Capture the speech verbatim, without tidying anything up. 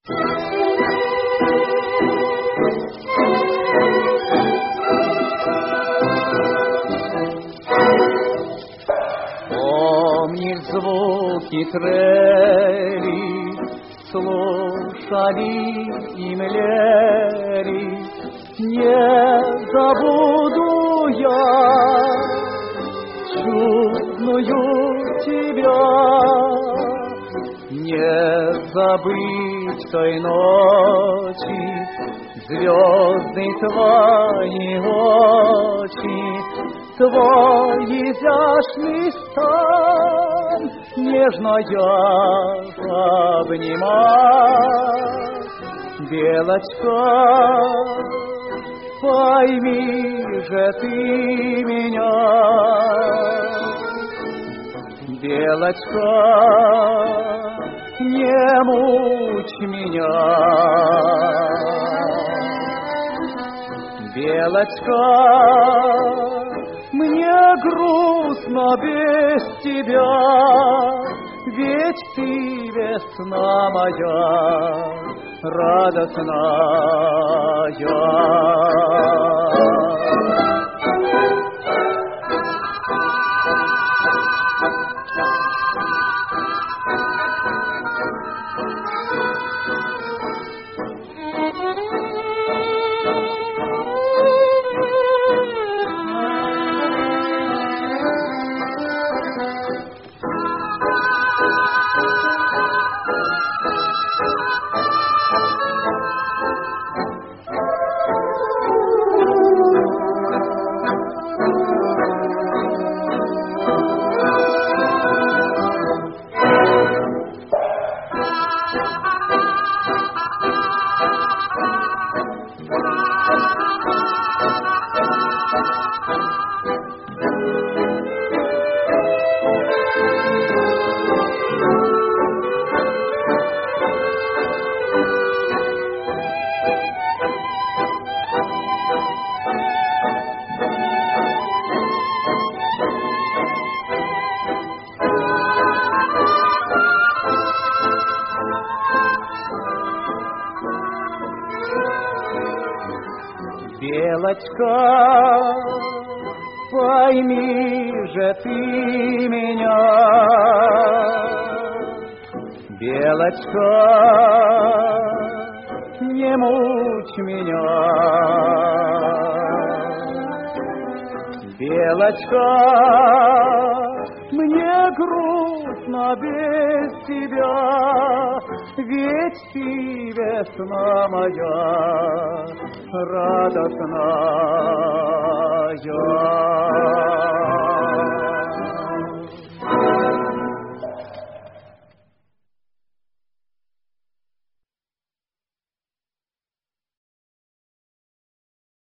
Помнишь звуки трели, слушали и млели, не забуду я чудную тебя, не забыть той ночи, звезды твои очи, твой изящный стан, нежно я обнимаю. Белочка, пойми же ты меня, Белочка, не мучь меня, Белочка, мне грустно без тебя, ведь ты весна моя, радостная. Белочка, пойми же ты меня, Белочка, не мучь меня, Белочка, мне грустно без тебя, ведь ты весна моя, радостная.